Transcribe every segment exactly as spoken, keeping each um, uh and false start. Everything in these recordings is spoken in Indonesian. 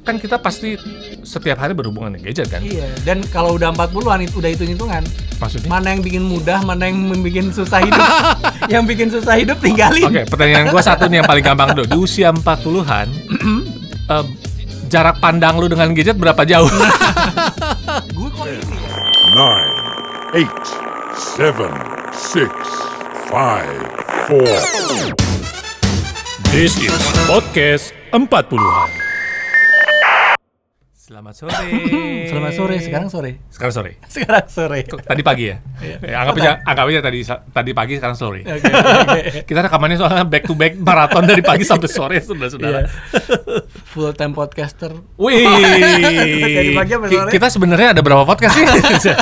kan kita pasti setiap hari berhubungan dengan gadget kan? Iya, dan kalau udah empat puluhan itu udah hitung-hitungan. Maksudnya? Mana yang bikin mudah, mana yang bikin susah hidup. Yang bikin susah hidup tinggalin. Oke, okay, pertanyaan gue satu nih yang paling gampang dulu. Di usia empat puluhan, uh, jarak pandang lu dengan gadget berapa jauh? Gue kok ini ya? nine, eight, seven, six, five, four. This is podcast empat puluhan. Selamat sore. Selamat sore, sekarang sore. Sekarang sore. Sekarang sore. Tadi pagi ya? Ya anggap aja, anggap aja tadi tadi pagi, sekarang sore. Okay, okay. Kita rekamannya soalnya back to back maraton dari pagi sampai sore, saudara-saudara. Yeah. Full time podcaster. Wih. Dari pagi sampai sore. Kita sebenarnya ada berapa podcast sih?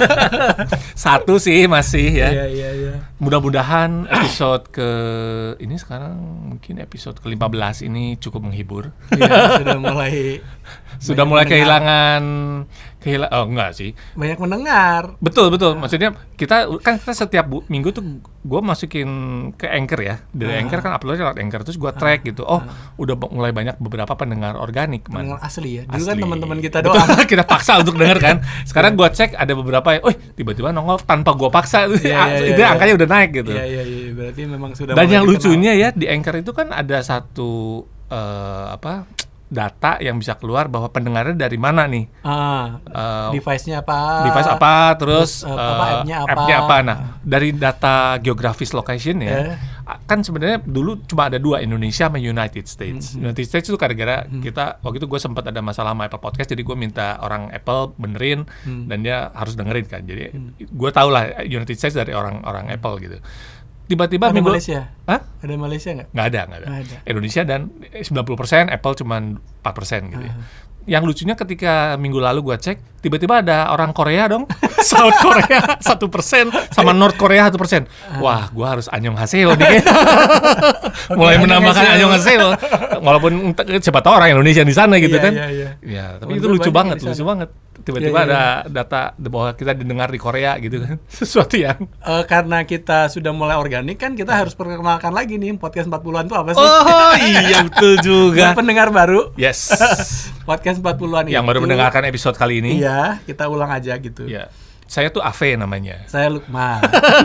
Satu sih masih ya. Iya, iya, iya. Mudah-mudahan episode ke ini sekarang mungkin episode ke lima belas ini cukup menghibur. Iya, sudah mulai sudah mulai kehilangan kehilangan oh enggak sih. Banyak mendengar. Betul, betul. Maksudnya kita kan kita setiap bu, minggu tuh gue masukin ke Anchor ya. Dari uh. Anchor kan uploadnya lewat Anchor, terus gue track uh. gitu. Oh, uh. udah mulai banyak beberapa pendengar organik, man. Pendengar asli ya. Dulu asli. Kan teman-teman kita doang. Betul, kita paksa untuk denger kan. Sekarang gue cek ada beberapa yang, "Oh, tiba-tiba nongol tanpa gue paksa." Yeah, yeah, itu yeah, angkanya yeah. udah naik gitu. Iya, iya, iya. Berarti memang sudah. Dan yang lucunya ya di Anchor itu kan ada satu uh, apa? data yang bisa keluar bahwa pendengarnya dari mana nih, ah, uh, device-nya apa, device apa, terus, terus uh, apa, uh, app-nya apa, app-nya apa. Nah, dari data geografis location ya, eh. kan sebenarnya dulu cuma ada dua, Indonesia sama United States. Mm-hmm. United States itu gara-gara mm-hmm. kita waktu itu gue sempat ada masalah sama Apple Podcast, jadi gue minta orang Apple benerin mm-hmm. dan dia harus dengerin kan. Jadi mm-hmm. gue tau lah United States dari orang-orang Apple gitu. Tiba-tiba ada minggu Malaysia? Hah? Ada Malaysia nggak? Nggak ada, nggak ada. Nggak ada. Indonesia dan sembilan puluh persen, Apple cuma empat persen gitu ya. Uh-huh. Yang lucunya ketika minggu lalu gue cek, tiba-tiba ada orang Korea dong, South Korea satu persen, sama North Korea satu persen. Wah, gue harus annyeonghaseyo nih. Mulai okay, menambahkan annyeonghaseyo. Walaupun siapa tahu orang Indonesia di sana gitu iya, kan. Iya, iya. Ya, tapi itu lucu banget, lucu banget. Tiba-tiba iya, iya. ada data bahwa kita didengar di Korea gitu kan. Sesuatu yang uh, karena kita sudah mulai organik kan, kita harus perkenalkan lagi nih podcast empat puluhan itu apa sih? Oh iya, betul juga. Buat pendengar baru. Yes. Podcast empat puluhan yang itu, baru mendengarkan episode kali ini. Iya, kita ulang aja gitu. Iya. Saya tuh Ave namanya. Saya Lukman.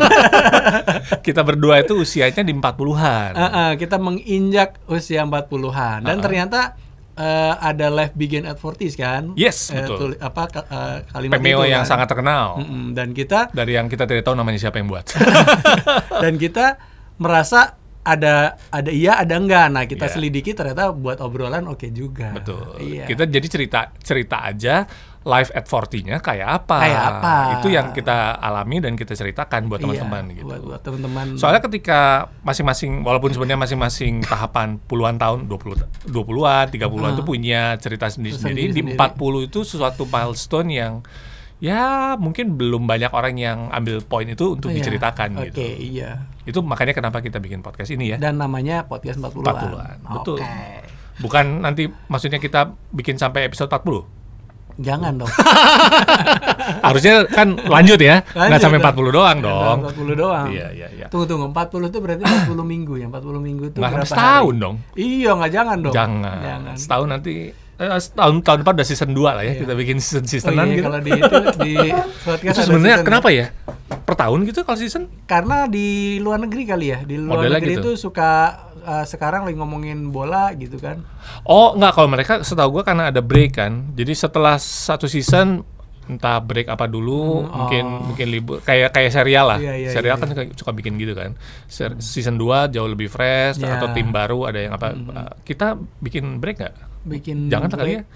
Kita berdua itu usianya di empat puluhan. Uh, uh, kita menginjak usia empat puluhan. Dan uh-uh. ternyata uh, ada Life Begin at forties kan? Yes, uh, betul. Tuli, apa uh, kalimat Pemeo itu yang kan? sangat terkenal. Mm-mm. Dan kita dari yang kita tidak tahu namanya siapa yang buat. Dan kita merasa ada ada iya ada enggak. Nah, kita yeah. selidiki ternyata buat obrolan oke okay juga. Betul. Iya. Kita jadi cerita cerita aja live at forty-nya kayak apa. Kayak apa. Itu yang kita alami dan kita ceritakan buat teman-teman iya, gitu. Buat, buat teman-teman. Soalnya ketika masing-masing walaupun sebenarnya masing-masing tahapan puluhan tahun, dua puluh dua puluhan, tiga puluhan itu uh, punya cerita sendiri-sendiri. Di empat puluh itu sesuatu milestone yang ya mungkin belum banyak orang yang ambil poin itu untuk oh, diceritakan iya. gitu. Oke, iya. Itu makanya kenapa kita bikin podcast ini ya. Dan namanya podcast empat puluhan. empat puluhan. Betul. Okay. Bukan nanti maksudnya kita bikin sampai episode empat puluh. Jangan dong. Harusnya kan lanjut ya. Enggak sampai empat puluh doang dong. empat puluh doang. Iya, iya, iya. Tunggu tunggu, empat puluh itu berarti empat puluh minggu ya. empat puluh minggu itu nggak berapa setahun hari? Dong. Iya, enggak jangan dong. Jangan. Jangan. Setahun nanti eh, tahun tahun depan udah season dua lah ya. Iya. Kita bikin season seasonan oh, iya, gitu. Kalau di itu di podcast itu sebenarnya kenapa ya? Per tahun gitu kalau season? Karena di luar negeri kali ya. Di luar Modelnya negeri gitu. itu suka uh, sekarang lagi ngomongin bola gitu kan. Oh, enggak, kalau mereka setahu gue karena ada break kan. Jadi setelah satu season entah break apa dulu, hmm, mungkin oh. mungkin libur kayak kayak serial lah. Iya, iya, serial iya, kan iya. suka, suka bikin gitu kan. Se- season dua jauh lebih fresh yeah. atau tim baru ada yang apa. Hmm. Uh, kita bikin break enggak? Bikin jangan kali ya.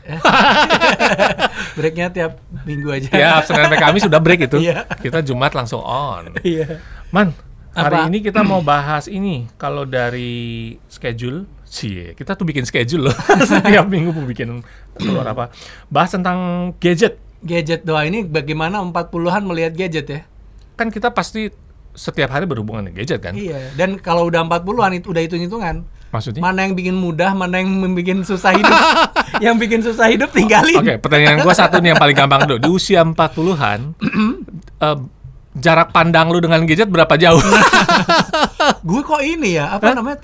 Breaknya tiap minggu aja. Ya, Senin sampai Kamis sudah break itu. Yeah. Kita Jumat langsung on. Iya. Man, hari apa? ini kita mau bahas ini. Kalau dari schedule, sih kita tuh bikin schedule loh. Setiap minggu mau bikin keluar apa. Bahas tentang gadget. Gadget doang ini bagaimana empat puluhan melihat gadget ya? Kan kita pasti setiap hari berhubungan dengan gadget kan? Iya. Dan kalau udah empat puluhan itu udah hitung-hitungan. Maksudnya? Mana yang bikin mudah, mana yang bikin susah hidup. Yang bikin susah hidup tinggalin. Oke, okay, pertanyaan gue satu nih yang paling gampang dulu. Di usia empat puluhan, uh, jarak pandang lu dengan gadget berapa jauh? Gue kok ini ya, apa Hah? namanya tiap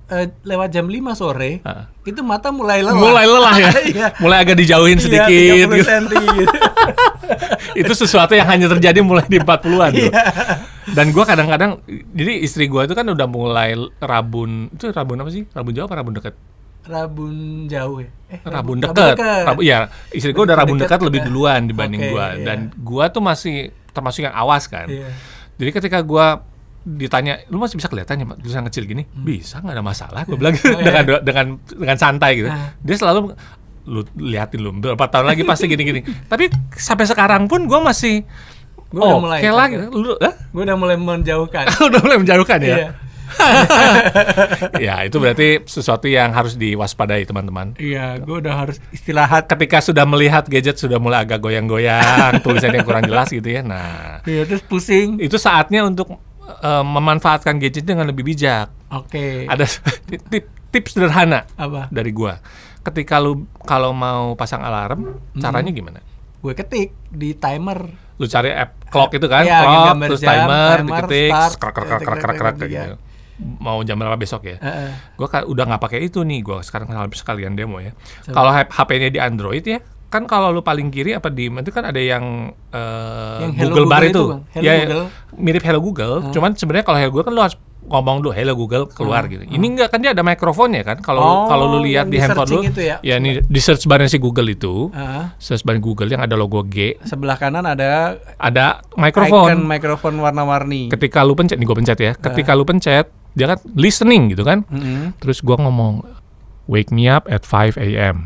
uh, lewat jam lima sore, uh. itu mata mulai lelah. Mulai lelah ya. Mulai agak dijauhin sedikit. Iya, tiga puluh sentimeter gitu. Itu sesuatu yang hanya terjadi mulai di empat puluhan tuh. Dan gue kadang-kadang, jadi istri gue itu kan udah mulai rabun, itu rabun apa sih? Rabun jauh apa rabun dekat? Rabun jauh ya? Eh, rabun, rabun dekat. Rabun, ya, istri gue udah rabun dekat lebih duluan dibanding okay, gue. Iya. Dan gue tuh masih termasuk yang awas kan. Iya. Jadi ketika gue ditanya, lu masih bisa kelihatan ya tulisan kecil gini? Hmm. Bisa, nggak ada masalah. Gue bilang oh, dengan, iya. dengan dengan santai gitu. Ah. Dia selalu, lu liatin lu berapa tahun lagi pasti gini-gini. Tapi sampai sekarang pun gue masih Gue udah mulai kayak lagi, lu, huh? Gue udah mulai menjauhkan. Udah mulai menjauhkan ya? Iya. Ya, itu berarti sesuatu yang harus diwaspadai teman-teman. Iya, gue udah harus istirahat. Ketika sudah melihat gadget sudah mulai agak goyang-goyang, tulisannya kurang jelas gitu ya. Nah, iya, terus pusing. Itu saatnya untuk uh, memanfaatkan gadget dengan lebih bijak. Oke. Okay. Ada tip, tips sederhana apa? Dari gua. Ketika lu kalau mau pasang alarm, hmm. caranya gimana? Gue ketik di timer. Lu cari app clock itu kan, ya, clock, terus jam, timer, timer diketik, start, krak krak krak krak krak krak gitu. Mau jam berapa besok ya? Uh-uh. Gue kan udah nggak pakai itu nih, gue sekarang sekalian demo ya. Kalau H P-nya di Android ya, kan kalau lu paling kiri apa di itu kan ada yang, uh, yang Google, Google Bar itu, itu ya Google. Mirip Hello Google, uh. cuman sebenarnya kalau Hello Google kan lu harus ngomong dulu Hello Google keluar uh. gitu. Ini enggak kan dia ada mikrofonnya kan? Kalau oh, kalau lu lihat di handphone lu, ya, ya ini di search bar si Google itu, uh. search bar Google yang ada logo G. Sebelah kanan ada ada mikrofon, icon mikrofon warna-warni. Ketika lu pencet, nih gue pencet ya. Ketika uh. lu pencet, dia kan listening gitu kan. Mm-hmm. Terus gua ngomong wake me up at five a.m.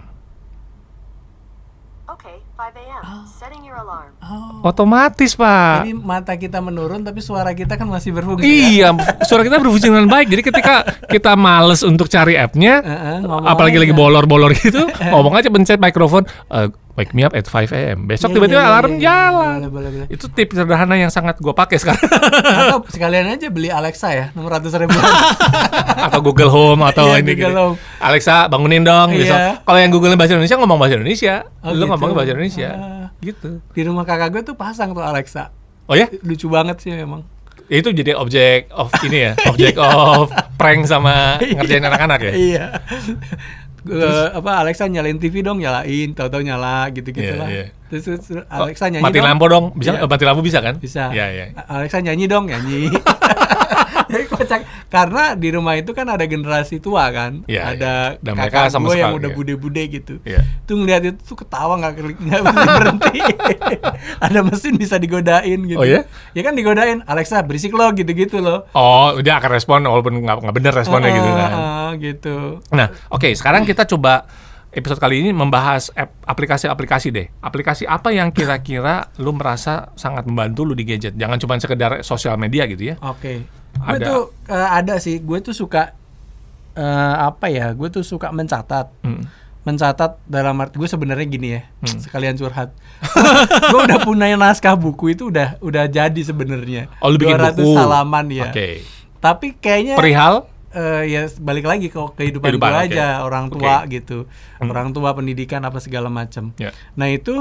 Okay, five a.m. Oh. Setting your alarm. Oh. Otomatis, Pak. Jadi mata kita menurun tapi suara kita kan masih berfungsi. Iya, kan? Suara kita berfungsi dengan baik. Jadi ketika kita males untuk cari app-nya, uh-uh, apalagi lagi bolor-bolor gitu, ngomong aja pencet mikrofon, uh, wake me up at five a.m. Besok yeah, tiba-tiba yeah, alarm yeah, jalan. Boleh, boleh, boleh. Itu tips sederhana yang sangat gue pakai sekarang. Atau sekalian aja beli Alexa ya, enam ratus ribu. Atau Google Home atau yeah, ini Google Home. Alexa bangunin dong. Yeah. Besok. Kalau yang Google bahasa Indonesia ngomong bahasa Indonesia, oh, lu gitu. ngomong bahasa Indonesia. Uh, gitu. Di rumah kakak gue tuh pasang tuh Alexa. Oh ya? Lucu banget sih memang. Itu jadi objek of ini ya, objek of prank sama ngerjain anak-anak ya. Iya. Uh, apa Alexa nyalain T V dong, nyalain, tahu-tahu nyala gitu-gitu yeah, lah. Yeah. Terus, terus Alexa nyanyi mati dong. lampu dong, bisa yeah. Mati lampu bisa kan? Bisa. Yeah, yeah. Alexa nyanyi dong, nyanyi. Jadi kocak karena di rumah itu kan ada generasi tua kan, yeah, ada yeah. kakak gue yang udah ya. bude-bude gitu. Yeah. Tuh ngeliat itu tuh ketawa nggak nggak berhenti. Ada mesin bisa digodain gitu. Oh ya? Ya kan digodain, Alexa berisik lo gitu-gitu loh. Oh, dia akan respon walaupun nggak nggak bener responnya uh, gitu kan. Uh, gitu. Nah, oke, okay, sekarang kita coba episode kali ini membahas app, aplikasi-aplikasi deh. Aplikasi apa yang kira-kira lu merasa sangat membantu lu di gadget? Jangan cuma sekedar sosial media gitu ya. Oke. Okay. Gue tuh uh, ada sih, gue tuh suka uh, apa ya? Gue tuh suka mencatat. Hmm. Mencatat dalam arti gue sebenarnya gini ya, hmm. sekalian curhat. Gue udah punya naskah buku itu udah udah jadi sebenarnya. Oh, lu bikin dua ratus buku. Halaman ya. Oke. Okay. Tapi kayaknya perihal uh, ya balik lagi ke kehidupan, kehidupan gue okay. aja, orang tua okay. gitu. Hmm. Orang tua, pendidikan apa segala macam. Yeah. Nah, itu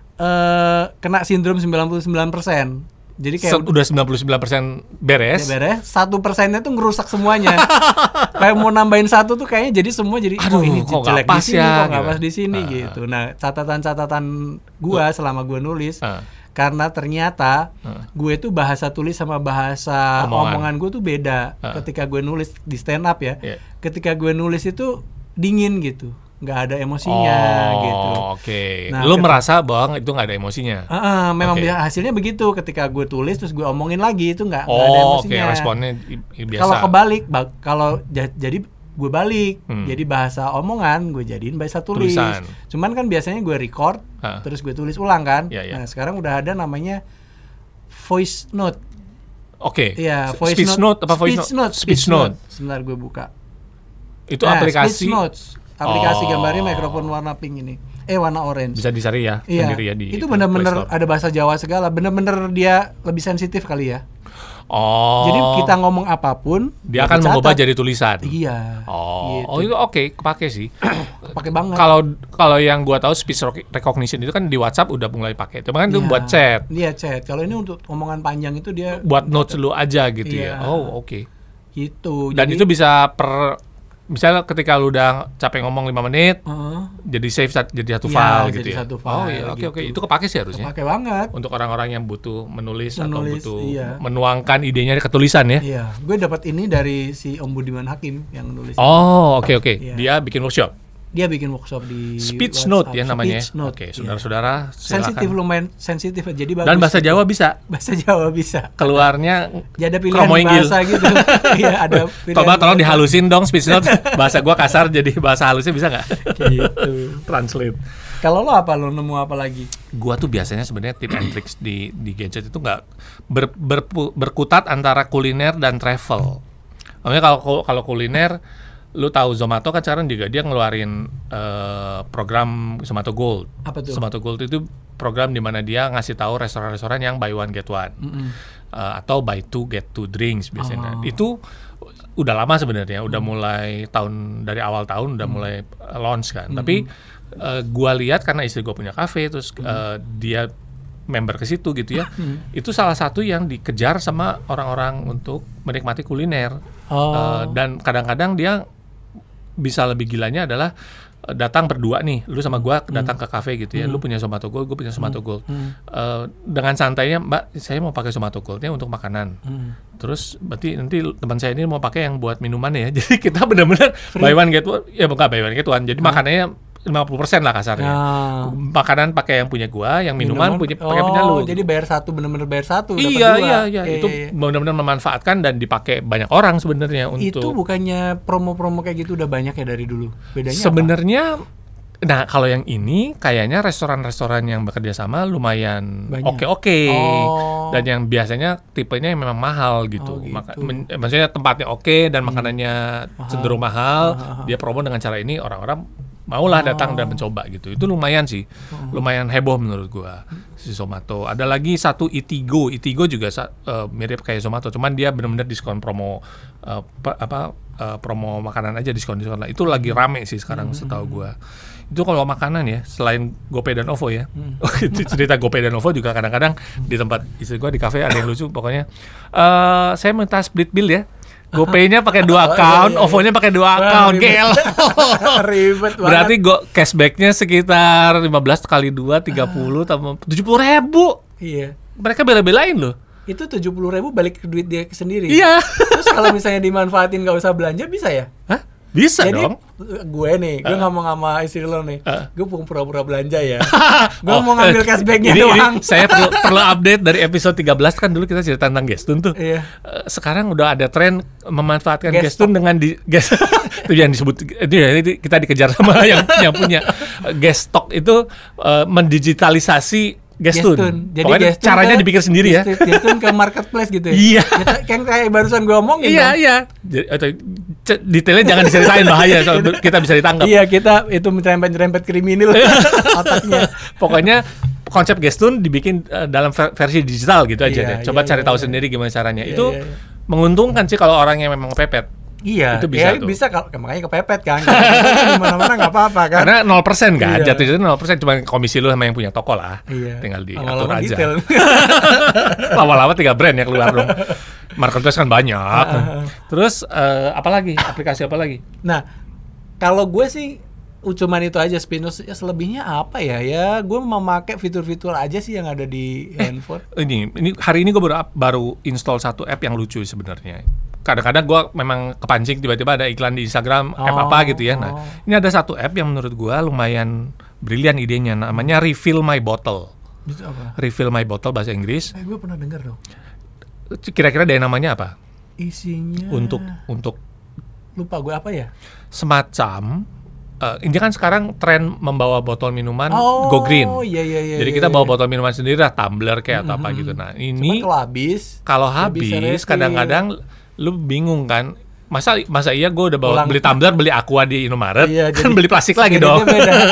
uh, kena sindrom sembilan puluh sembilan persen. Jadi kayak Se- udah sembilan puluh sembilan persen beres. Ya beres, satu persennya tuh ngerusak semuanya. Kayak mau nambahin satu tuh kayaknya jadi semua jadi aduh, oh ini kok jelek di sini, ya, kok nggak pas di sini uh, gitu. Nah, catatan-catatan gua uh, selama gua nulis uh, karena ternyata uh, gue tuh bahasa tulis sama bahasa omongan, omongan gue tuh beda. Uh, Ketika gue nulis di stand up ya, yeah. ketika gue nulis itu dingin gitu. Nggak ada emosinya oh, gitu. Oke. Okay. Nah, lu ketika, merasa bahwa itu nggak ada emosinya. Uh, uh, memang okay. hasilnya begitu. Ketika gue tulis terus gue omongin lagi itu nggak oh, ada emosinya. Oke. Okay. Responnya biasa. Kalau kebalik, ba- kalau j- jadi gue balik, hmm. jadi bahasa omongan gue jadiin bahasa tulis. Tulisan. Cuman kan biasanya gue record, huh. terus gue tulis ulang kan. Yeah, yeah. Nah sekarang udah ada namanya voice note. Oke. Okay. Iya, voice speech note, note apa voice speech note? note. Speech note. Sebentar gue buka. Itu nah, aplikasi. Speech notes. Aplikasi oh. gambarnya mikrofon warna pink ini. Eh warna orange. Bisa dicari ya iya. sendiri ya di itu benar-benar ada bahasa Jawa segala. Benar-benar dia lebih sensitif kali ya. Oh. Jadi kita ngomong apapun dia akan mengubah jadi tulisan. Iya. Oh. Gitu. Oh itu oke, okay. Kepake sih. Kepake banget. Kalau kalau yang gua tahu speech recognition itu kan di WhatsApp udah mulai pakai. Cuma kan itu buat chat. Iya, chat. Kalau ini untuk omongan panjang itu dia buat notes lu aja gitu iya. ya. Oh, oke. Okay. Gitu. Dan jadi, itu bisa per misalnya ketika lu udah capek ngomong lima menit, uh-huh. jadi save jadi satu ya, file jadi gitu ya. Satu file, oh iya, oke gitu. oke, itu kepake sih harusnya. Kepake banget. Untuk orang-orang yang butuh menulis, menulis atau butuh iya. menuangkan idenya ke tulisan ya. Iya, gue dapat ini dari si Om Budiman Hakim yang nulis. Oh, oke oke. Iya. Dia bikin workshop. Dia bikin workshop di Speech WhatsApp. Note ya namanya. Speech Note. Oke, saudara-saudara, silakan. Sensitif, lumayan sensitif, jadi bagus. Dan bahasa Jawa bisa. Bahasa Jawa bisa. Keluarnya ya, ada pilihan bahasa gitu. Iya, ada pilihan. Coba tolong dihalusin dong Speech Note. Bahasa gua kasar jadi bahasa halusnya bisa nggak? Gitu. Translate. Kalau lo apa, lo nemu apa lagi? Gua tuh biasanya sebenarnya tip and tricks di di gadget itu nggak ber, ber, berkutat antara kuliner dan travel. Maksudnya kalau kalau kuliner, lu tahu Zomato kan sekarang juga dia ngeluarin uh, program Zomato Gold. Apa tuh? Zomato Gold itu program di mana dia ngasih tahu restoran-restoran yang buy one get one, mm-hmm. uh, atau buy two get two drinks biasanya. Oh. Itu udah lama sebenarnya, udah mm. mulai tahun dari awal tahun udah mm. mulai launch kan. Mm. Tapi uh, gua lihat karena istri gua punya kafe, terus mm. uh, dia member ke situ gitu ya. Mm. Itu salah satu yang dikejar sama orang-orang untuk menikmati kuliner. Oh. Uh, dan kadang-kadang dia bisa lebih gilanya adalah datang berdua nih, lu sama gua datang hmm. ke kafe gitu ya, hmm. lu punya Zomato Gold, gua punya Zomato hmm. Gold. Hmm. Uh, dengan santainya, Mbak, saya mau pakai Zomato Gold-nya untuk makanan. Hmm. Terus berarti nanti teman saya ini mau pakai yang buat minuman ya. Jadi kita benar-benar buy one get one, ya bukan buy one get one. Jadi hmm. makanannya lima puluh persen lah kasarnya. Ya. Makanan pakai yang punya gua, yang minuman, minuman punya pakai oh, punya lu. Jadi bayar satu, benar-benar bayar satu. Iya, iya, iya. E, itu benar-benar memanfaatkan dan dipakai banyak orang sebenarnya untuk. Itu bukannya promo-promo kayak gitu udah banyak ya dari dulu. Bedanya sebenarnya, nah kalau yang ini kayaknya restoran-restoran yang bekerja sama lumayan oke-oke. Oh. Dan yang biasanya tipenya memang mahal gitu. Oh, gitu. Maka, men, maksudnya tempatnya oke dan makanannya mahal. Cenderung mahal. Mahal. Dia promo dengan cara ini, orang-orang maulah datang oh. dan mencoba gitu. Itu lumayan sih. Oh. Lumayan heboh menurut gua si Zomato. Ada lagi satu Eatigo. Eatigo juga uh, mirip kayak Zomato, cuman dia benar-benar diskon promo uh, apa uh, promo makanan aja, diskon-diskon lah. Itu lagi rame sih sekarang hmm. setahu gua. Itu kalau makanan ya, selain GoPay dan OVO ya. Hmm. Itu cerita GoPay dan OVO juga kadang-kadang di tempat istri gua di kafe ada yang lucu pokoknya. Uh, saya minta split bill ya. GoPay-nya pakai dua account, oh, iya, iya. OVO-nya pakai dua account, gel. Ribet banget. Berarti go cashback-nya sekitar lima belas kali dua, tiga puluh, tambah tujuh puluh ribu. Iya. Mereka bela-belain loh. Itu tujuh puluh ribu balik ke duit dia sendiri. Iya. Terus kalau misalnya dimanfaatin nggak usah belanja, bisa ya? Hah? Bisa jadi, dong. Gue nih, gue uh. ngomong sama istri lo nih, uh. gue pura-pura belanja ya. Gue oh, mau ngambil cashbacknya ini, doang. Ini saya perlu, perlu update dari episode tiga belas, kan dulu kita cerita tentang Gestun tuh. Iya. Uh, sekarang udah ada tren memanfaatkan Gestun dengan di Gest itu yang disebut itu ya, ini kita dikejar sama yang yang punya Gestok itu uh, mendigitalisasi Gestun. Gestun. Jadi Gestun caranya ke, dipikir sendiri ya. Gestun ke marketplace gitu ya. Iya. Kayak kayak barusan gue omongin. Iya, dong. Iya. Jadi, detailnya jangan diceritain, bahaya so, kita bisa ditangkap. Iya, kita itu merempet-merempet kriminal otaknya. Pokoknya konsep Gestun dibikin uh, dalam ver- versi digital gitu aja iya, deh. Coba iya, cari iya, tahu iya. sendiri gimana caranya. Iya, itu iya, iya. menguntungkan sih kalau orang yang memang kepepet. Iya, itu bisa ya, tuh. bisa kalau makanya kepepet kan. Di mana-mana enggak apa-apa kan. Karena nol persen kan, iya. jatuh-jatuh nol persen, cuma komisi lu sama yang punya toko lah. Iya. Tinggal diatur lama-lama aja. Detail. Lama-lama tiga brand ya keluar dong. Marketplace kan banyak. Terus uh, apa lagi? Aplikasi apa lagi? Nah, kalau gue sih cuman itu aja Spinus, ya selebihnya apa ya? Ya gue memakai fitur-fitur aja sih yang ada di eh, handphone. Ini, ini hari ini gue baru baru install satu app yang lucu sebenarnya. Kadang-kadang gue memang kepancing tiba-tiba ada iklan di Instagram oh, app apa gitu ya. Nah, oh. ini ada satu app yang menurut gue lumayan brilian idenya, namanya Refill My Bottle. Itu apa? Refill My Bottle bahasa Inggris. Eh, gue pernah dengar dong. Kira-kira dari namanya apa? Isinya untuk untuk lupa gue apa ya? Semacam uh, ini kan sekarang tren membawa botol minuman oh, go green. Iya, iya, iya, Jadi iya, kita iya. bawa botol minuman sendiri lah, tumbler kayak atau apa gitu. Nah, ini Cuma kalau habis, kalau habis kadang-kadang lu bingung kan, masa masa iya gue udah bawa Ulang. beli tumbler, beli Aqua di Indomaret, iya, kan jadi, beli plastik lagi dong.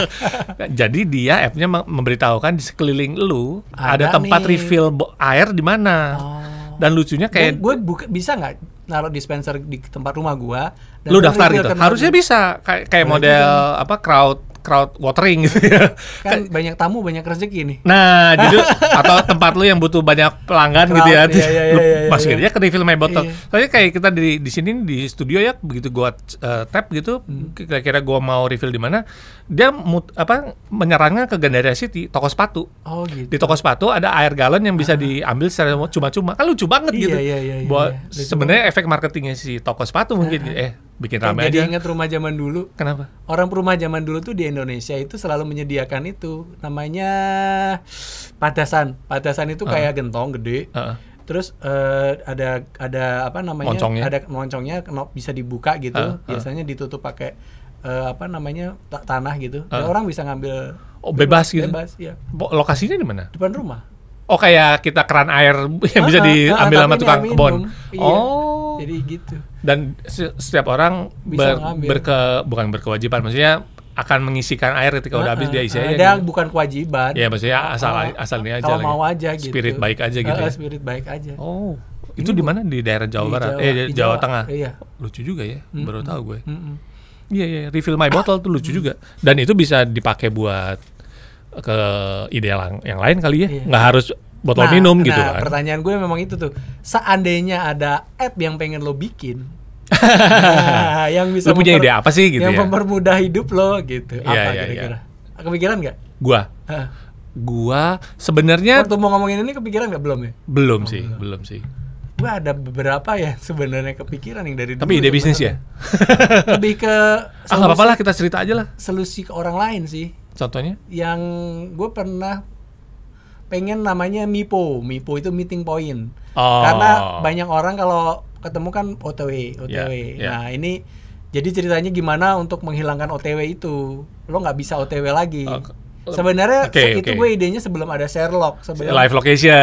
Jadi dia app-nya memberitahukan di sekeliling lu ada, ada tempat nih. refill bo- air di mana. Oh. Dan lucunya kayak gue buka, bisa nggak naruh dispenser di tempat rumah gue? Lu daftar gitu? Harusnya bisa kayak kayak model juga. apa crowd crowd watering gitu ya. Kan banyak tamu banyak rezeki nih. Nah, jadi atau tempat lu yang butuh banyak pelanggan crowd, gitu ya. Iya, iya, lu iya, iya, masukin iya. aja ke refill my bottle. Iya. Soalnya kayak kita di di sini di studio ya, begitu gua uh, tap gitu, hmm. kira-kira gua mau refill di mana, dia mut, apa menyarankan ke Gandaria City, toko sepatu. Oh gitu. Di toko sepatu ada air galon yang bisa diambil secara cuma-cuma. Kan lucu banget iya, gitu. Iya, iya, iya, Buat iya. sebenarnya efek marketingnya si toko sepatu mungkin gitu. eh bikin ramai jadi aja. Jadi ingat rumah zaman dulu. Kenapa? Orang rumah zaman dulu tuh di Indonesia itu selalu menyediakan itu. Namanya padasan. Padasan itu kayak uh. gentong gede. Uh. Terus uh, ada ada apa namanya? Moncongnya. Ada moncongnya bisa dibuka gitu. Uh. Uh. Biasanya ditutup pakai uh, apa namanya? tanah gitu. Uh. Dan orang bisa ngambil oh, bebas, bebas gitu. Bebas, ya. Lokasinya di mana? Depan rumah. Oh, kayak kita keran air yang ah, bisa diambil ah, sama tukang kebon. Iya. Oh. Jadi gitu. Dan setiap orang ber, berke bukan berkewajiban, maksudnya akan mengisikan air ketika uh, udah habis uh, dia isi uh, aja. Ada gitu. Bukan kewajiban. Ya, maksudnya asal uh, asal ini aja kalau lagi. mau aja gitu. Spirit baik aja gitu. Uh, ya? Spirit baik aja. Oh. Itu di mana? Di daerah Jawa di Barat. Jawa, eh di Jawa, Jawa Tengah. Iya. Lucu juga ya. Mm-hmm. Baru tahu gue. Mm-hmm. Iya, iya, refill my bottle tuh lucu mm-hmm. juga. Dan itu bisa dipakai buat ke ideal yang lain kali ya. Iya. Nggak harus botol nah, minum nah, gitu kan. Nah, pertanyaan gue memang itu tuh. Seandainya ada app yang pengen lo bikin, nah, yang bisa lo punya ide apa sih gitu yang ya? Yang mempermudah hidup lo gitu. Ya, apa ya, kira-kira? Ya. Kepikiran nggak? Gua. Huh. Gua sebenarnya waktu mau ngomongin ini kepikiran nggak belum ya? Belum oh, sih, belum, belum sih. Gua ada beberapa ya sebenarnya kepikiran yang dari dulu. Tapi ide bisnis ya? Lebih ke ah nggak apa-apa lah, kita cerita aja lah. Solusi ke orang lain sih. Contohnya? Yang gue pernah pengen namanya Mipo. Mipo itu meeting point. Oh. Karena banyak orang kalau ketemu kan O T W, O T W. Yeah, yeah. Nah, ini jadi ceritanya gimana untuk menghilangkan O T W itu. Lo nggak bisa O T W lagi. Uh, Sebenarnya okay, itu okay. gue idenya sebelum ada Sherlock, sebelum live location.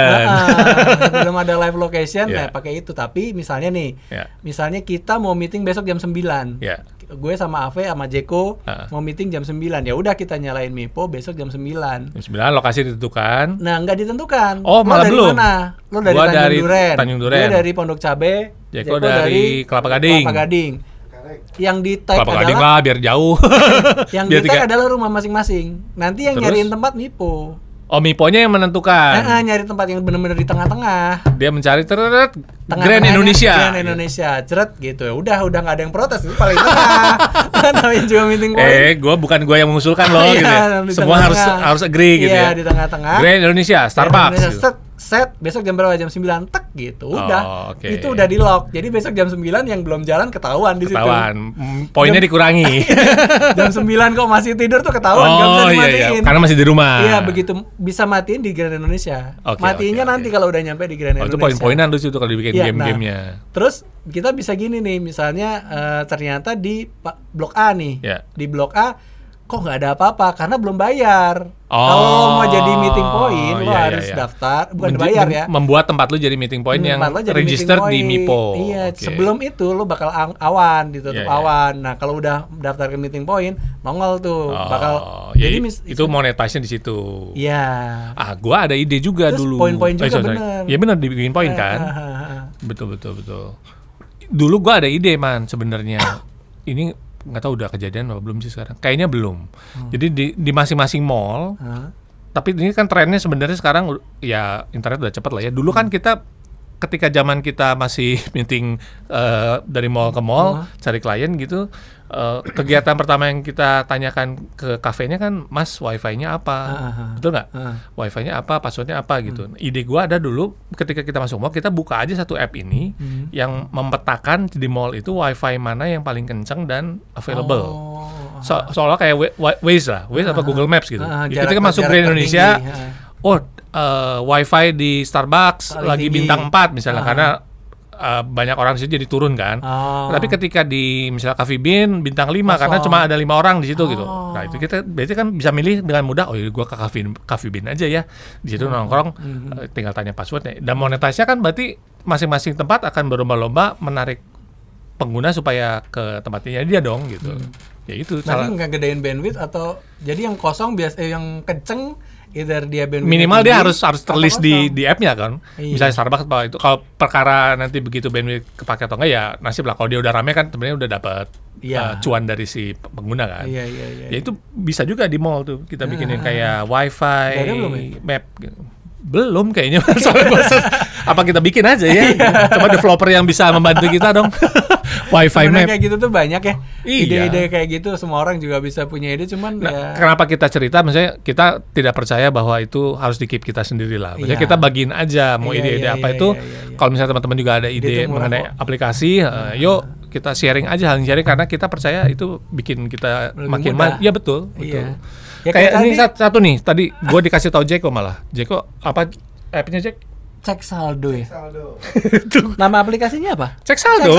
Nah, sebelum ada live location, yeah. nah pakai itu. Tapi misalnya nih, yeah. misalnya kita mau meeting besok jam sembilan. Yeah. Gue sama Ave sama Jeko uh. mau meeting jam sembilan. Ya udah kita nyalain Mipo besok jam sembilan. Jam sembilan lokasi ditentukan. Nah, enggak ditentukan. Oh, malah dari belum. Mana? Lo dari Gua Tanjung dari Duren. Tanjung Duren. Gue dari Pondok Cabe. Jeko, Jeko dari, dari Kelapa Gading. Kelapa Gading. Yang di tag Kelapa adalah Gading lah biar jauh. Yang biar di tag adalah rumah masing-masing. Nanti yang Terus? nyariin tempat Mipo. Oh, Miponya yang menentukan. Nah, nyari tempat yang benar-benar di tengah-tengah. Dia mencari teret Grand Indonesia. Grand Indonesia, jeret gitu ya. Udah, udah nggak ada yang protes, itu paling tengah. Namanya juga meeting point. Eh, gua bukan gua yang mengusulkan loh gitu. Ya. Semua harus harus agree gitu iya, ya. Di tengah-tengah. Grand Indonesia, Starbucks. Grand Indonesia, gitu. set, set, besok jam berapa? Jam sembilan, tek gitu. Udah. Oh, okay. Itu udah di lock. Jadi besok jam sembilan yang belum jalan ketahuan di situ. Ketahuan. Poinnya jam, dikurangi. Jam sembilan kok masih tidur tuh ketahuan, oh, nggak bisa dimatiin. Iya, iya. Karena masih di rumah. Iya, begitu bisa matiin di Grand Indonesia. Okay, Matiinnya okay, nanti okay. kalau udah nyampe di Grand oh, Indonesia. Itu poin-poinan tuh situ kalau dibikin ya, game-gamenya. Nah, terus kita bisa gini nih, misalnya uh, ternyata di Blok A nih, yeah. di Blok A kok nggak ada apa-apa karena belum bayar. Oh, kalau mau jadi meeting point, lo iya, harus iya. daftar, bukan Menj- bayar ya. Membuat tempat lo jadi meeting point hmm, yang register di Mipo. Iya, okay. Sebelum itu lo bakal awan, ditutup yeah, yeah. awan. Nah, kalau udah daftar ke meeting point, nongol tuh, oh, bakal. Ya, jadi mis- itu monetasinya di situ. Iya. Ah, gua ada ide juga terus dulu. Poin-poin juga oh, bener. Ya benar dibikin poin kan. betul betul betul. Dulu gua ada ide man sebenarnya. Ini nggak tahu udah kejadian atau belum sih sekarang. Kayaknya belum. Hmm. Jadi di, di masing-masing mall. Hmm. Tapi ini kan trennya sebenarnya sekarang ya internet udah cepet lah ya. Dulu kan kita ketika zaman kita masih meeting uh, dari mall ke mall hmm. cari klien gitu. Uh, kegiatan pertama yang kita tanyakan ke kafenya kan, Mas, wifi-nya apa? Uh-huh. Betul nggak? Uh-huh. Wifi-nya apa? Passwordnya apa? Gitu. Uh-huh. Ide gua ada dulu ketika kita masuk mall, kita buka aja satu app ini uh-huh. yang memetakan di mall itu wifi mana yang paling kenceng dan available. Oh. So, soalnya kayak Waze lah, Waze uh-huh. atau Google Maps gitu. Uh-huh. Jadi ketika masuk Grand Indonesia, uh-huh. oh uh, wifi di Starbucks paling lagi tinggi. Bintang empat misalnya, uh-huh. karena Uh, banyak orang di situ jadi turun kan. Oh. Tapi ketika di misalnya Coffee Bean bintang lima oh, karena cuma ada lima orang di situ oh. gitu. Nah, itu kita berarti kan bisa milih dengan mudah. Oh, ya gua ke Coffee Coffee Bean aja ya. Di situ oh. nongkrong mm-hmm. uh, tinggal tanya passwordnya. Dan monetasnya kan berarti masing-masing tempat akan berlomba-lomba menarik pengguna supaya ke tempatnya dia dong gitu. Hmm. Ya itu. Nanti nggak gedein bandwidth atau jadi yang kosong biasa eh, yang kenceng either dia bandwidth minimal tinggi, dia harus harus terlist di kosong. di app-nya kan. Iya. Misalnya Starbucks bahwa itu kalau perkara nanti begitu bandwidth kepake atau enggak ya nasib lah. Kalau dia udah rame kan sebenarnya udah dapat Iya. uh, cuan dari si pengguna kan. Iya, iya, iya. Ya itu bisa juga di mall tuh kita bikinin Ah. kayak wifi, Udah ada belum ya? map gitu. Belum kayaknya. Soalnya apa kita bikin aja ya? Coba developer yang bisa membantu kita dong. Wifi Sebenarnya map. kayak gitu tuh banyak ya. Iya. Ide-ide kayak gitu semua orang juga bisa punya ide, cuman Nah, ya kenapa kita cerita? Misalnya kita tidak percaya bahwa itu harus di-keep kita sendiri lah. Misalnya Iya. kita bagiin aja mau Iya, ide-ide iya, apa iya, itu. iya, iya, iya. Kalau misalnya teman-teman juga ada Ide ide itu murah mengenai kok. aplikasi, eh, yuk kita sharing aja, saling sharing karena kita percaya itu bikin kita Lebih makin mudah. ma- Iya betul, betul. Iya. Ya, kayak kayak ini tadi- satu, satu nih, tadi gue dikasih tahu Jeko malah. Jeko apa app-nya Jack? cek saldo ya. Nama aplikasinya apa? Cek saldo.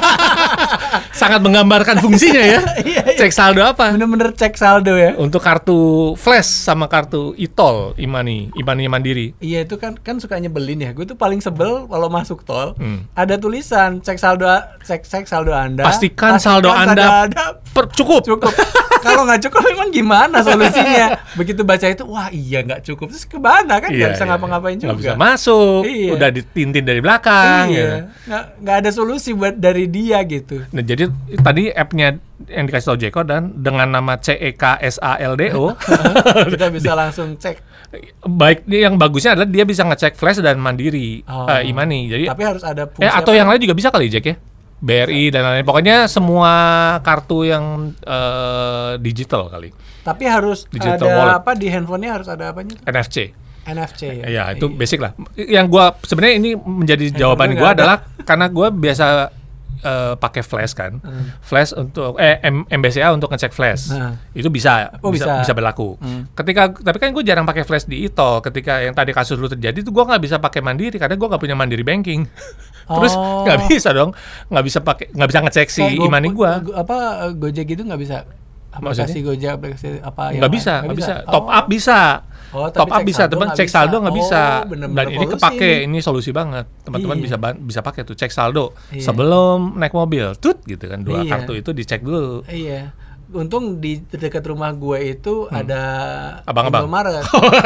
Sangat menggambarkan fungsinya ya. Iya, iya. Cek saldo apa? Bener-bener cek saldo ya. Untuk kartu flash sama kartu e-tol, Imani, Imani Mandiri. Iya itu kan kan suka nyebelin ya. Gue tuh paling sebel kalau masuk tol Hmm. ada tulisan cek saldo cek cek saldo Anda. Pastikan saldo Anda Per- cukup. cukup. Kalau nggak cukup memang gimana solusinya? Begitu baca itu, wah iya nggak cukup. Terus kemana kan? Nggak Iya, bisa iya. ngapa-ngapain juga. Nggak bisa masuk, Iya. udah ditintin dari belakang. gitu. Iya, nggak nggak ada solusi buat dari dia gitu. Nah, jadi tadi app-nya yang dikasih tahu Jeko dan dengan nama C E K S A L D O, Kita bisa langsung cek. baik yang bagusnya adalah dia bisa ngecek flash dan mandiri Oh. eh, Imani. Jadi Tapi harus ada fungsi eh atau apa? yang lain juga bisa kali Jack ya. B R I dan lain-lain. Pokoknya semua kartu yang eh, digital kali. Tapi harus Digital ada wallet. apa di handphonenya harus ada apanya tuh? N F C. N F C ya. Ya itu basic lah. Yang gua sebenarnya ini menjadi Handphone jawaban gua gua nggak ada. adalah karena gua biasa eh, pakai flash kan. Flash untuk eh M- MBCA untuk ngecek flash. Nah. Itu bisa Oh, bisa bisa. bisa berlaku. Hmm. Ketika tapi kan gue jarang pakai flash di e-tol. Ketika yang tadi kasus dulu terjadi itu gua nggak bisa pakai mandiri karena gua nggak punya mandiri banking. Terus Oh. nggak bisa dong, nggak bisa pakai nggak bisa ngecek si Kayak Go- Imani gua. Go- apa eh, Gojek gitu nggak bisa? Aplikasi Gojek, aplikasi apa yang Nggak lain? bisa, nggak bisa. Oh. Top up bisa. Oh, tapi Top up cek bisa, saldo teman nggak cek bisa. saldo nggak Oh, bisa. bener-bener Dan ini solusi kepake, ini. ini solusi banget. Teman-teman Iya. bisa ban- bisa pakai tuh cek saldo Iya. sebelum naik mobil. Tut gitu kan dua Iya. kartu itu dicek dulu. Iya. Untung di dekat rumah gue itu ada Abang-abang. Indomaret.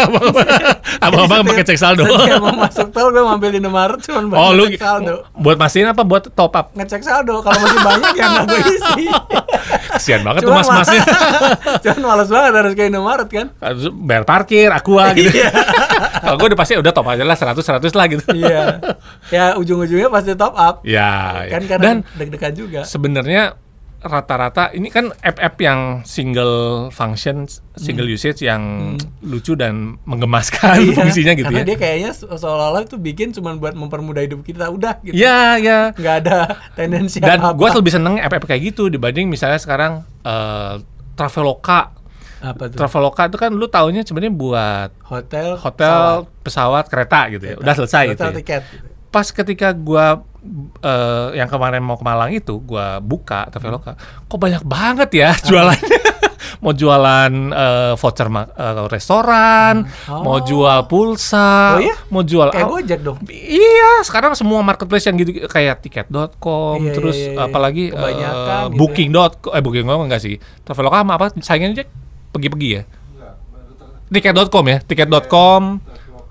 Abang-abang pakai cek saldo. Setiap mau masuk tol gue mampir di Indomaret cuman buat Oh lu ngecek saldo. buat mastiin apa buat top up? Ngecek saldo kalau masih banyak ya nggak gue isi. Kasian banget tuh Cuman mas-masnya. ma- Cuman males banget harus ke Indomaret kan. Harus bayar parkir, aqua gitu. Iya. Kalau gue udah pasti udah top aja lah seratus seratus lah gitu. Iya. Ya ujung-ujungnya pasti top up. Ya, Kan ya. karena Dan deg-degan juga. sebenarnya rata-rata ini kan app-app yang single function, single usage yang lucu dan menggemaskan Iya, fungsinya gitu karena ya. dia kayaknya se- seolah-olah itu bikin cuman buat mempermudah hidup kita udah gitu. Iya, ya. Nggak ada tendensi Dan apa. gue lebih seneng app-app kayak gitu dibanding misalnya sekarang eh, Traveloka. Apa tuh? Traveloka itu kan lu taunya sebenarnya buat Hotel, hotel, pesawat, kereta gitu ya. Udah selesai gitu. Hotel ya. tiket. Pas ketika gua eh, yang kemarin mau ke Malang itu gua buka Traveloka, kok banyak banget ya jualannya. Mau jualan eh, voucher ma- eh, restoran, Oh. mau jual pulsa, Oh iya? mau jual Kayak au- Gojek dong. Iya, sekarang semua marketplace yang gitu kayak tiket dot com, Iya, terus iya, iya. apalagi Kebanyakan gitu booking dot com, eh booking dot com enggak sih. Traveloka sama apa saingannya Jack? Pergi-pergi ya? tiket dot com ya, tiket dot com,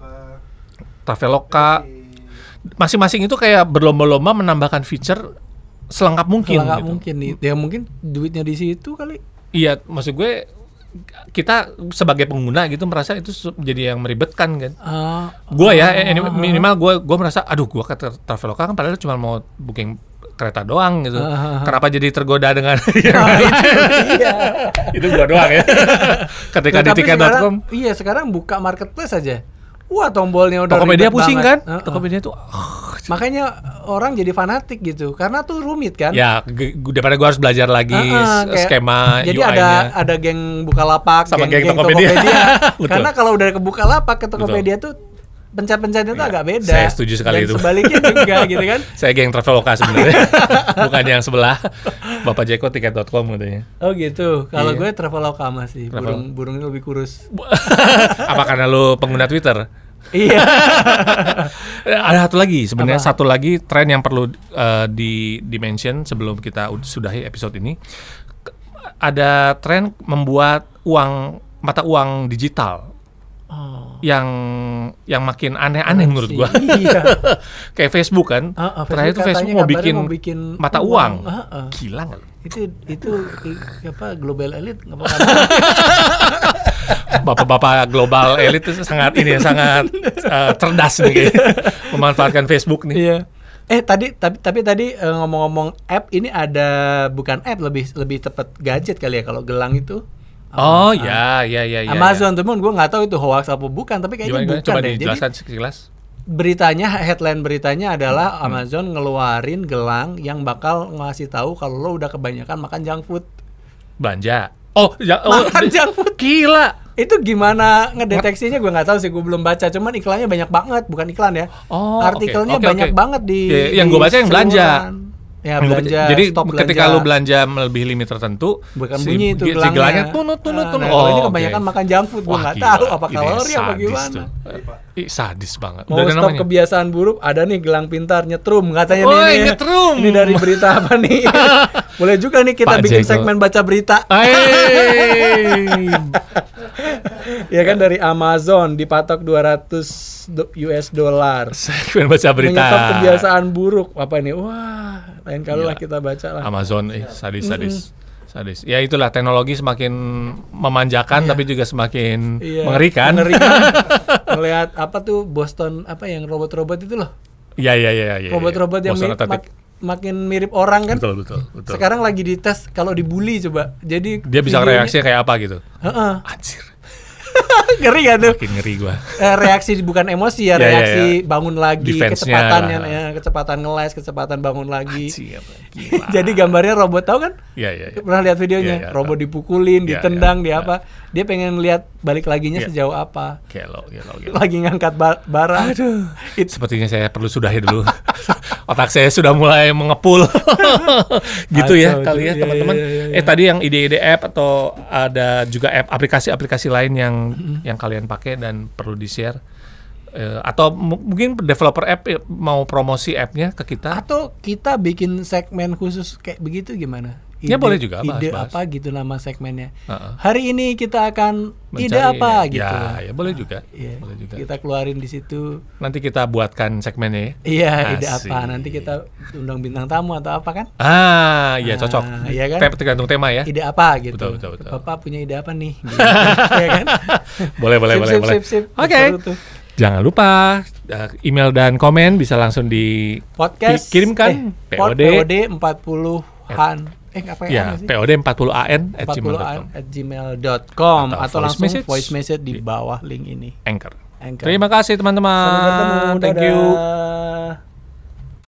Traveloka. Masing-masing itu kayak berlomba-lomba menambahkan feature selengkap mungkin. Kalau nggak gitu. mungkin nih, ya mungkin duitnya di situ kali. Iya, maksud gue kita sebagai pengguna gitu merasa itu su- jadi yang meribetkan kan. Ah, Gue ya, eh, ini minimal gue gue merasa, aduh gue ke Tra- Traveloka kan padahal cuma mau booking kereta doang gitu. Ah. Kenapa jadi tergoda dengan yang lain? iya. Itu gue doang ya. Ketika Nah, di tapi tiket dot com, sekarang- Iya, sekarang buka marketplace aja. Wah, tombolnya udah Tokopedia ribet pusing banget. kan? Heeh. Tokopedia tuh ah, Makanya orang jadi fanatik gitu, karena tuh rumit kan. ya g- g- daripada gue harus belajar lagi Heeh, s- kayak- skema Jadi U I-nya. ada ada geng Bukalapak, Sama geng Tokopedia. Betul. Karena kalau udah ke Bukalapak ke Tokopedia tuh pencet-pencetnya tuh Iya. agak beda. Saya setuju sekali Dan itu. sebaliknya juga gitu kan. Saya geng Traveloka sebenarnya. Bukan yang sebelah. Bapak Jeko tiket dot com katanya. Oh gitu. Kalau Iya. gue Traveloka masih Travel- burung burungnya lebih kurus. Apa karena lu pengguna Twitter? Iya. Ada satu lagi sebenarnya Apa? satu lagi tren yang perlu uh, di dimention sebelum kita ud- sudahi episode ini. K- Ada tren membuat uang mata uang digital. Oh. Yang yang makin aneh-aneh menurut gua. Iya. Kayak Facebook kan. Uh, uh, Terakhir itu Facebook mau bikin, mau bikin mata uang. uang. Uh, uh. Gila nggak? Itu itu i, apa global elite nggak apa-apa. Bapak-bapak global elite itu sangat ini ya, sangat uh, cerdas nih kayak, memanfaatkan Facebook nih. Iya. Eh tadi tapi tapi tadi uh, ngomong-ngomong app ini ada bukan app lebih lebih tepat gadget kali ya kalau gelang itu. Oh uh, ya ya ya ya. Amazon ya. Temen gue nggak tahu itu hoax apa bukan tapi kayaknya gimana, bukan coba deh. Dijelaskan Jadi sekilas. Beritanya headline beritanya adalah hmm. Amazon ngeluarin gelang yang bakal ngasih tahu kalau lo udah kebanyakan makan junk food. Belanja. Oh, ya, oh makan junk food. Gila. Itu gimana ngedeteksinya gue nggak tahu sih, gue belum baca. Cuman iklannya banyak banget, bukan iklan ya. Oh, artikelnya okay, okay, banyak okay. banget di. Ya, yang gue baca yang belanja. Ya belanja. Jadi stop ketika belanja. lu belanja melebihi limit tertentu, bukan si, bunyi itu si gelangnya. gelangnya tunut tunut tunut. Nah, oh, ini kebanyakan okay. makan junk food, gue nggak tahu apa kalori apa gimana. Ih, sadis banget. Mau Udah stop namanya. Kebiasaan buruk, ada nih gelang pintar nyetrum katanya oh, nih. nyetrum. Ini dari berita apa nih? Boleh juga nih kita Pak bikin Jeko. Segmen baca berita. Ya kan dari Amazon dipatok dua ratus U S dollar. Segmen baca berita. Menyetop kebiasaan buruk apa ini? Wah, lain kali lah kita baca lah. Amazon eh sadis sadis. Mm-hmm. Sadis. Ya itulah, teknologi semakin memanjakan iya. tapi juga semakin iya. mengerikan. Mengerikan. Melihat apa tuh Boston apa yang robot-robot itu loh. Iya iya iya iya. Robot-robot yang mirip, mak, makin mirip orang kan. Betul betul betul. Sekarang lagi dites kalau dibully coba. Jadi dia bisa reaksinya kayak apa gitu. Heeh. Anjir. Ngeri kan tuh? Makin ngeri gua. Eh, reaksi bukan emosi ya, ya reaksi ya, ya. bangun lagi, defense-nya kecepatan lah. ya, kecepatan ngeles, kecepatan bangun lagi. Anjir, jadi gambarnya robot tahu kan? Iya iya. Ya. Pernah lihat videonya? Ya, ya, robot tahu. Dipukulin, ya, ditendang, ya, di apa? Ya. Dia pengen lihat balik laginya ya. Sejauh apa? Gelo, gelo, gelo. Lagi ngangkat ba- barang. Aduh. It. Sepertinya saya perlu sudahi dulu. Otak saya sudah mulai mengepul. Gitu Aco, ya kali ya teman-teman. Ya, ya, ya, ya. Eh tadi yang ide-ide app atau ada juga app aplikasi-aplikasi lain yang mm-hmm. yang kalian pakai dan perlu di-share. Uh, atau m- mungkin developer app mau promosi app-nya ke kita. Atau kita bikin segmen khusus kayak begitu gimana? Ide, ya boleh juga bahas, ide bahas. apa gitu nama segmennya. Uh-uh. Hari ini kita akan mencari ide apa ya, gitu. Ya, ya boleh juga. Ya, boleh juga. Kita keluarin di situ. Nanti kita buatkan segmennya. Iya, ide apa? Nanti kita undang bintang tamu atau apa kan? Ah, iya cocok. Ah, iya kan? Tergantung tema ya. Ide apa gitu. Betul, betul, betul. Bapak punya ide apa nih? Gitu. Ya kan? Boleh, boleh, sip, boleh, sip, boleh. Sip, sip, Oke. Okay. Jangan lupa uh, email dan komen bisa langsung di podcast ki- kirimkan eh, P O D empat puluhan eh apa ya, sih? P O D empat puluh A N at gmail dot com atau, atau voice langsung message voice message di bawah link ini. Anchor. Anchor. Terima kasih teman-teman. Sampai ketemu. Thank Dadah. you.